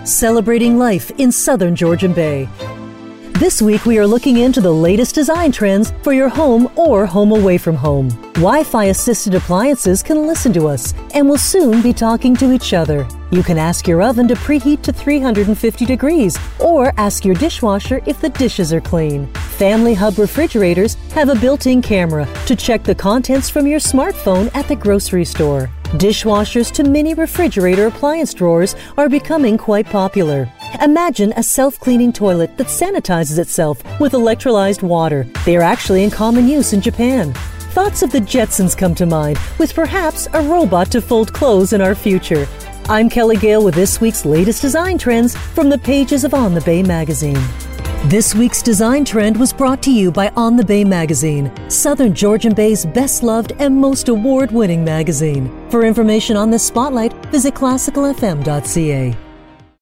celebrating life in Southern Georgian Bay. This week we are looking into the latest design trends for your home or home away from home. Wi-Fi assisted appliances can listen to us and will soon be talking to each other. You can ask your oven to preheat to 350 degrees or ask your dishwasher if the dishes are clean. Family Hub refrigerators have a built-in camera to check the contents from your smartphone at the grocery store. Dishwashers to mini refrigerator appliance drawers are becoming quite popular. Imagine a self-cleaning toilet that sanitizes itself with electrolyzed water. They are actually in common use in Japan. Thoughts of the Jetsons come to mind, with perhaps a robot to fold clothes in our future. I'm Kelly Gale with this week's latest design trends from the pages of On the Bay magazine. This week's design trend was brought to you by On the Bay magazine, Southern Georgian Bay's best-loved and most award-winning magazine. For information on this spotlight, visit classicalfm.ca.